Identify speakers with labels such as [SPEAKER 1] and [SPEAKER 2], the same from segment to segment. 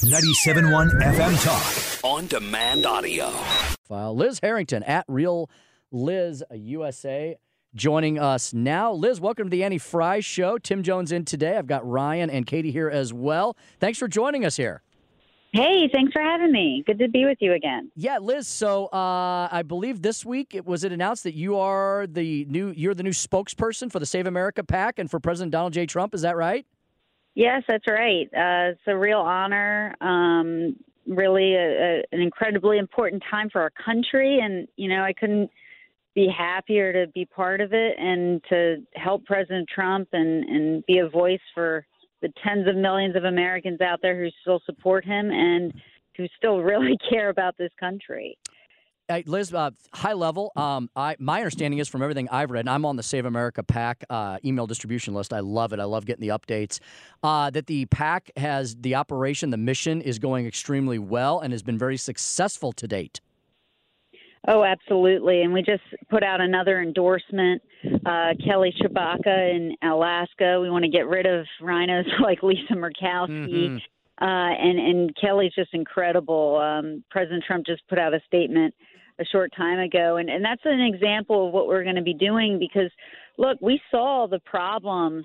[SPEAKER 1] 97.1 FM Talk. On demand audio.
[SPEAKER 2] Liz Harrington at Real Liz USA joining us now. Liz, welcome to the Annie Fry Show. Tim Jones in today. I've got Ryan and Katie here as well. Thanks for joining us here.
[SPEAKER 3] Hey, thanks for having me. Good to be with you again.
[SPEAKER 2] Yeah, Liz. So I believe this week was it announced that you're the new spokesperson for the Save America PAC and for President Donald J. Trump. Is that right?
[SPEAKER 3] Yes, that's right. It's a real honor. Really an incredibly important time for our country. And, I couldn't be happier to be part of it and to help President Trump and be a voice for the tens of millions of Americans out there who still support him and who still really care about this country.
[SPEAKER 2] Hey, Liz, high level, my understanding is from everything I've read, and I'm on the Save America PAC email distribution list. I love it. I love getting the updates, that the PAC has the operation, the mission is going extremely well and has been very successful to date.
[SPEAKER 3] Oh, absolutely. And we just put out another endorsement, Kelly Chewbacca in Alaska. We want to get rid of rhinos like Lisa Murkowski. Mm-hmm. And Kelly's just incredible. President Trump just put out a statement a short time ago. And that's an example of what we're going to be doing because, look, we saw the problems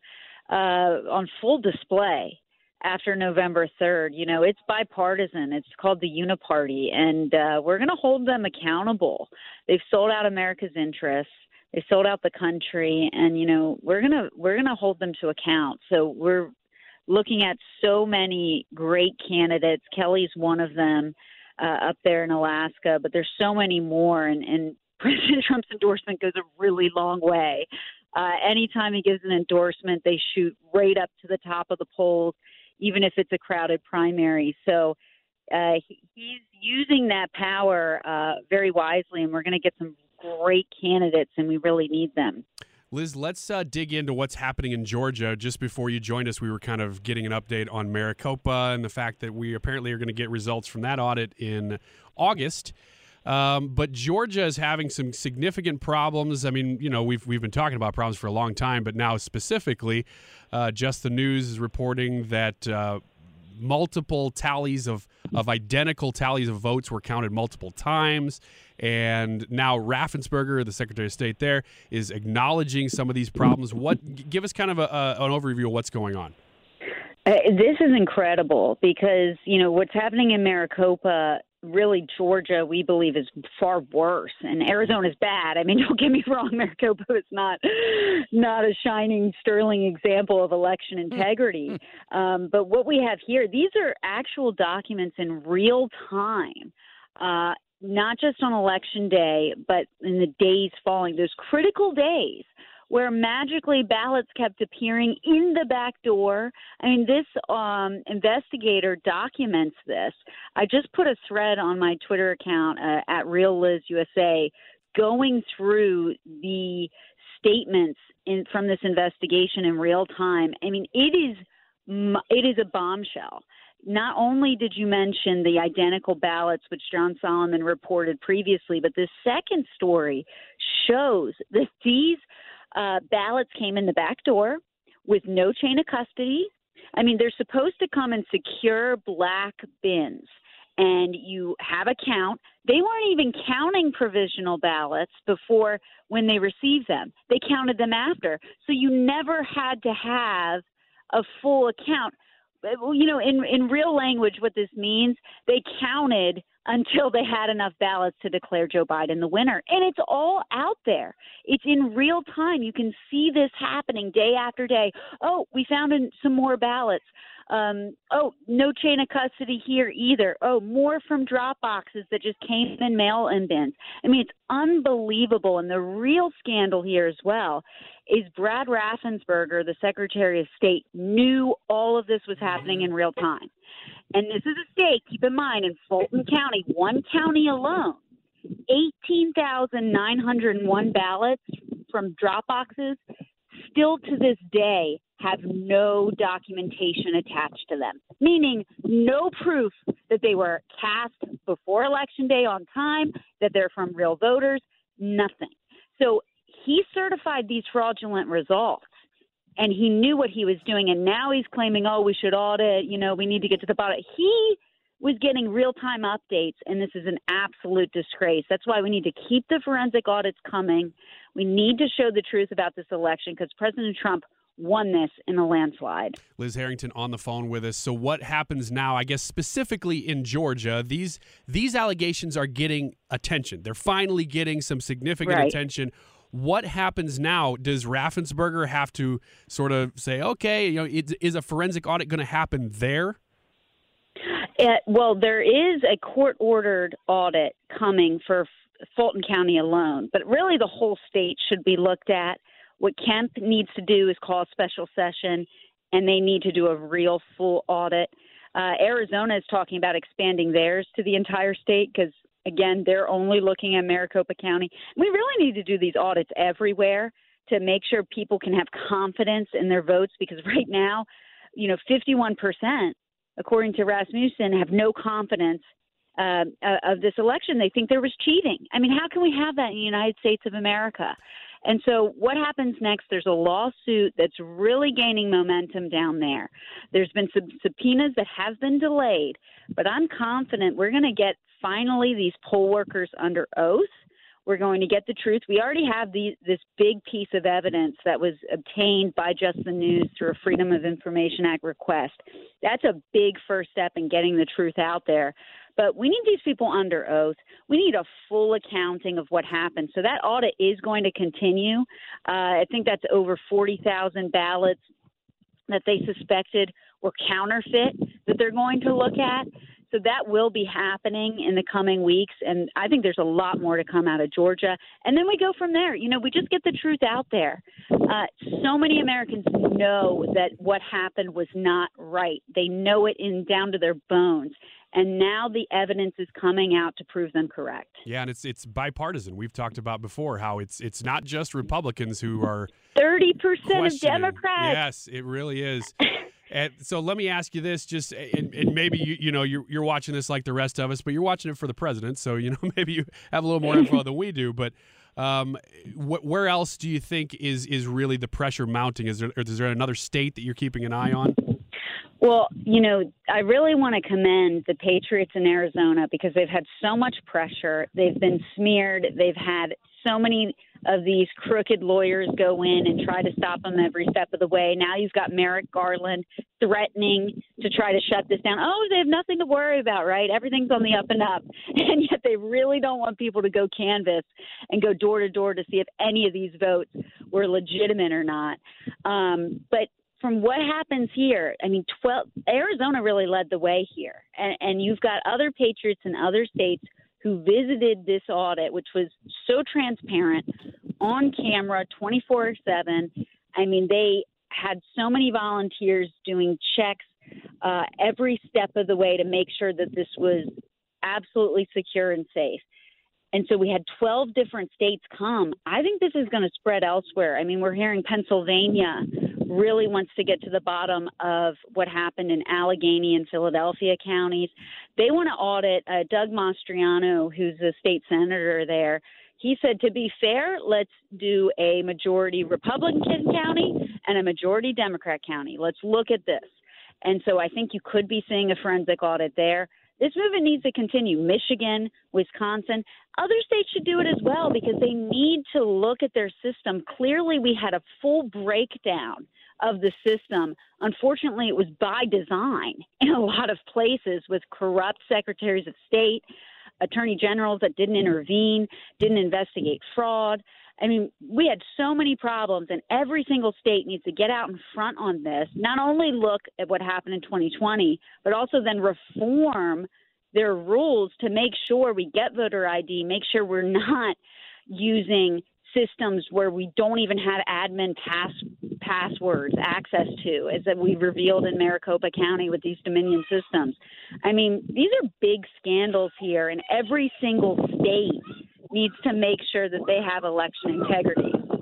[SPEAKER 3] on full display after November 3rd. It's bipartisan. It's called the Uniparty, and we're going to hold them accountable. They've sold out America's interests. They sold out the country, and we're gonna hold them to account. So we're looking at so many great candidates. Kelly's one of them up there in Alaska, but there's so many more, and President Trump's endorsement goes a really long way. Anytime he gives an endorsement, they shoot right up to the top of the polls, even if it's a crowded primary. So he's using that power very wisely, and we're going to get some great candidates, and we really need them.
[SPEAKER 4] Liz, let's dig into what's happening in Georgia. Just before you joined us, we were kind of getting an update on Maricopa and the fact that we apparently are going to get results from that audit in August. But Georgia is having some significant problems. I mean, we've been talking about problems for a long time, but now specifically, Just the News is reporting that multiple tallies of identical tallies of votes were counted multiple times. And now Raffensperger, the Secretary of State there, is acknowledging some of these problems. Give us kind of an overview of what's going on.
[SPEAKER 3] This is incredible because, what's happening in Maricopa, really Georgia, we believe, is far worse. And Arizona's bad. I mean, don't get me wrong, Maricopa is not a shining, sterling example of election integrity. But what we have here, these are actual documents in real time, not just on Election Day, but in the days following, those critical days where magically ballots kept appearing in the back door. I mean, this investigator documents this. I just put a thread on my Twitter account at Real Liz USA going through the statements from this investigation in real time. I mean, it is a bombshell. Not only did you mention the identical ballots, which John Solomon reported previously, but the second story shows that these ballots came in the back door with no chain of custody. I mean, they're supposed to come in secure black bins, and you have a count. They weren't even counting provisional ballots before when they received them. They counted them after. So you never had to have a full account. In real language, what this means, they counted until they had enough ballots to declare Joe Biden the winner. And it's all out there. It's in real time. You can see this happening day after day. Oh, we found some more ballots. Oh, no chain of custody here either. Oh, more from drop boxes that just came in mail-in bins. I mean, it's unbelievable. And the real scandal here as well is Brad Raffensperger, the Secretary of State, knew all of this was happening in real time. And this is a state, keep in mind, in Fulton County, one county alone, 18,901 ballots from drop boxes still to this day have no documentation attached to them, meaning no proof that they were cast before Election Day on time, that they're from real voters, nothing. So he certified these fraudulent results. and he knew what he was doing, and now he's claiming, oh, we should audit, we need to get to the bottom. He was getting real-time updates, and this is an absolute disgrace. That's why we need to keep the forensic audits coming. We need to show the truth about this election because President Trump won this in a landslide.
[SPEAKER 4] Liz Harrington on the phone with us. So what happens now, I guess specifically in Georgia, these allegations are getting attention. They're finally getting some significant attention. What happens now? Does Raffensperger have to sort of say, okay, is a forensic audit going to happen there?
[SPEAKER 3] Well, there is a court-ordered audit coming for Fulton County alone, but really the whole state should be looked at. What Kemp needs to do is call a special session, and they need to do a real full audit. Arizona is talking about expanding theirs to the entire state because, again, they're only looking at Maricopa County. We really need to do these audits everywhere to make sure people can have confidence in their votes because right now, 51%, according to Rasmussen, have no confidence of this election. They think there was cheating. I mean, how can we have that in the United States of America? And so what happens next? There's a lawsuit that's really gaining momentum down there. There's been some subpoenas that have been delayed, but I'm confident we're going to get finally these poll workers under oath. We're going to get the truth. We already have this big piece of evidence that was obtained by Just the News through a Freedom of Information Act request. That's a big first step in getting the truth out there. But we need these people under oath. We need a full accounting of what happened. So that audit is going to continue. I think that's over 40,000 ballots that they suspected were counterfeit that they're going to look at. So that will be happening in the coming weeks, and I think there's a lot more to come out of Georgia. And then we go from there. We just get the truth out there. So many Americans know that what happened was not right. They know it down to their bones. And now the evidence is coming out to prove them correct.
[SPEAKER 4] Yeah, and it's bipartisan. We've talked about before how it's not just Republicans who are
[SPEAKER 3] 30% of Democrats.
[SPEAKER 4] Yes, it really is. And so let me ask you this, just and maybe you're watching this like the rest of us, but you're watching it for the president, so maybe you have a little more info than we do. But where else do you think is really the pressure mounting? Is there another state that you're keeping an eye on?
[SPEAKER 3] Well, I really want to commend the Patriots in Arizona because they've had so much pressure. They've been smeared. They've had so many of these crooked lawyers go in and try to stop them every step of the way. Now you've got Merrick Garland threatening to try to shut this down. Oh, they have nothing to worry about, right? Everything's on the up and up. And yet they really don't want people to go canvass and go door to door to see if any of these votes were legitimate or not. But from what happens here, Arizona really led the way here. And you've got other patriots in other states who visited this audit, which was so transparent, on camera, 24/7. They had so many volunteers doing checks every step of the way to make sure that this was absolutely secure and safe. And so we had 12 different states come. I think this is going to spread elsewhere. We're hearing Pennsylvania really wants to get to the bottom of what happened in Allegheny and Philadelphia counties. They want to audit Doug Mastriano, who's the state senator there. He said, to be fair, let's do a majority Republican county and a majority Democrat county. Let's look at this. And so I think you could be seeing a forensic audit there. This movement needs to continue. Michigan, Wisconsin, other states should do it as well because they need to look at their system. Clearly, we had a full breakdown of the system. Unfortunately, it was by design in a lot of places with corrupt secretaries of state, attorney generals that didn't intervene, didn't investigate fraud. We had so many problems, and every single state needs to get out in front on this, not only look at what happened in 2020, but also then reform their rules to make sure we get voter ID, make sure we're not using systems where we don't even have admin passwords access to, as that we've revealed in Maricopa County with these Dominion systems. These are big scandals here, and every single state needs to make sure that they have election integrity.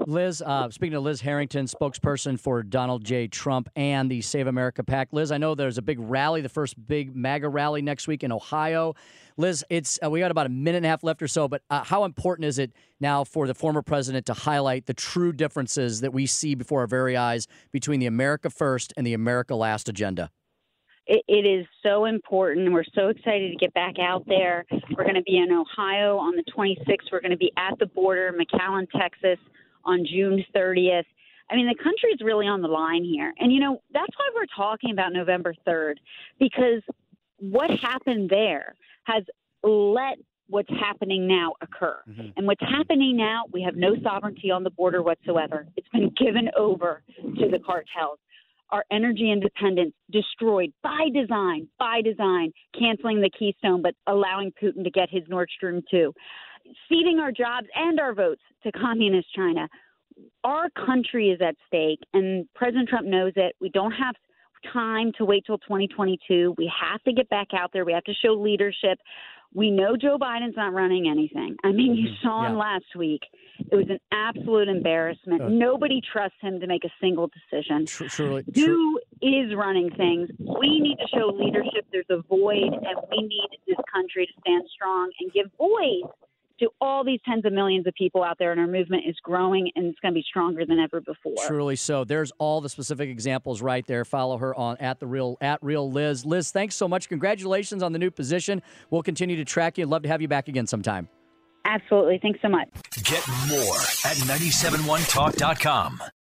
[SPEAKER 2] Liz, speaking of Liz Harrington, spokesperson for Donald J. Trump and the Save America PAC. Liz, I know there's a big rally, the first big MAGA rally next week in Ohio. Liz, we got about a minute and a half left or so, but how important is it now for the former president to highlight the true differences that we see before our very eyes between the America First and the America Last agenda?
[SPEAKER 3] It is so important. We're so excited to get back out there. We're going to be in Ohio on the 26th. We're going to be at the border, McAllen, Texas, on June 30th. I mean, the country is really on the line here. And, that's why we're talking about November 3rd, because what happened there has let what's happening now occur. Mm-hmm. And what's happening now, we have no sovereignty on the border whatsoever. It's been given over to the cartels. Our energy independence destroyed by design, canceling the Keystone, but allowing Putin to get his Nord Stream 2, ceding our jobs and our votes to communist China. Our country is at stake, and President Trump knows it. We don't have time to wait till 2022. We have to get back out there. We have to show leadership. We know Joe Biden's not running anything. I mean, you saw him last week. It was an absolute embarrassment. Nobody trusts him to make a single decision. Who is running things? We need to show leadership. There's a void, and we need this country to stand strong and give voice to all these tens of millions of people out there, and our movement is growing, and it's going to be stronger than ever before.
[SPEAKER 2] Truly so. There's all the specific examples right there. Follow her on at Real Liz. Liz, thanks so much. Congratulations on the new position. We'll continue to track you. I'd love to have you back again sometime.
[SPEAKER 3] Absolutely. Thanks so much.
[SPEAKER 1] Get more at 971talk.com.